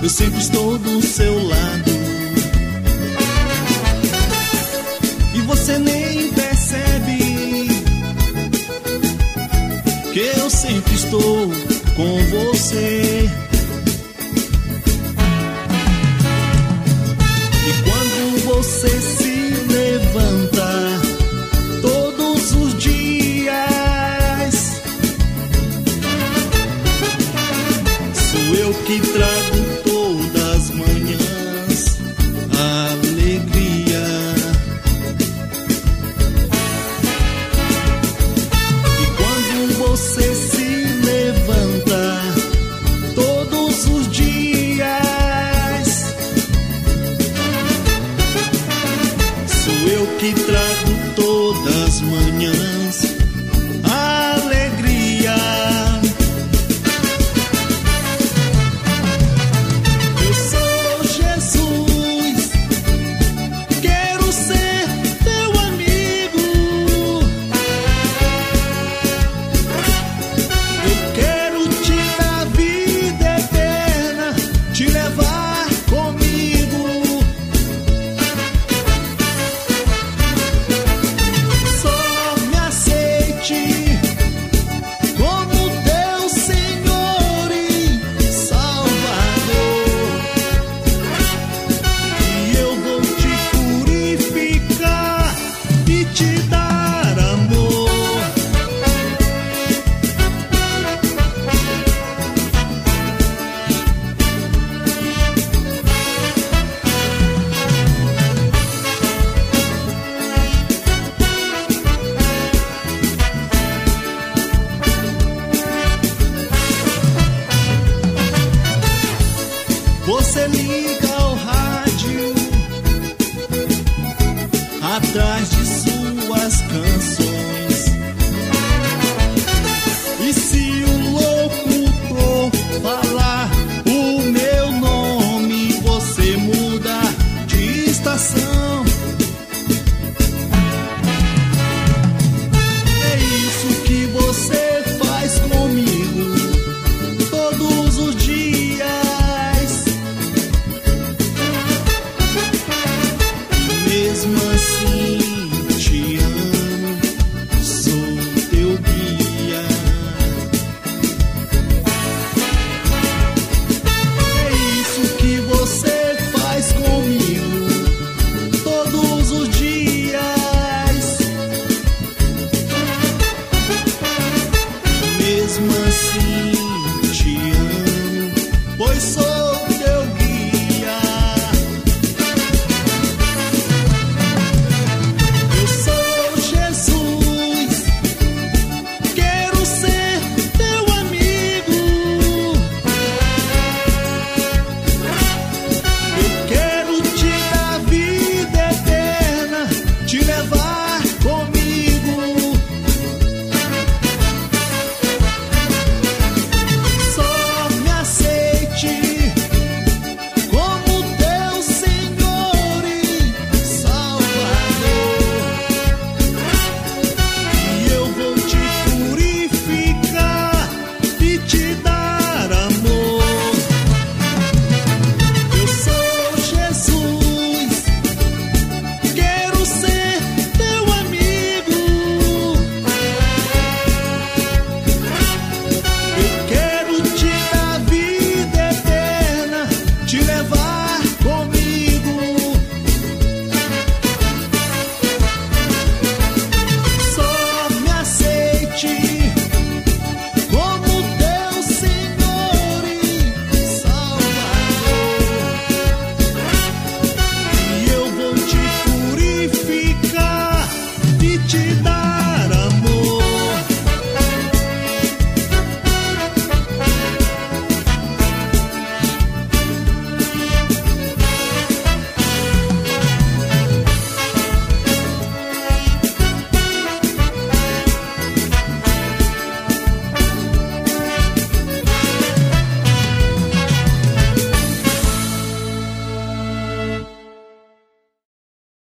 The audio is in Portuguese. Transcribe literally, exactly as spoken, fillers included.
eu sempre estou do seu lado. E você nem percebe que eu sempre estou com você. E quando você se levanta todos os dias, sou eu que trago todas as manhãs a alegria. E quando você se levanta todos os dias, sou eu que trago todas as manhãs a alegria. Eu sou Jesus, quero ser teu amigo. Eu quero te dar vida eterna, te levar comigo. Só me aceite como teu Senhor e Salvador, e eu vou te purificar e te dar amor. Você liga ao rádio atrás de suas canções.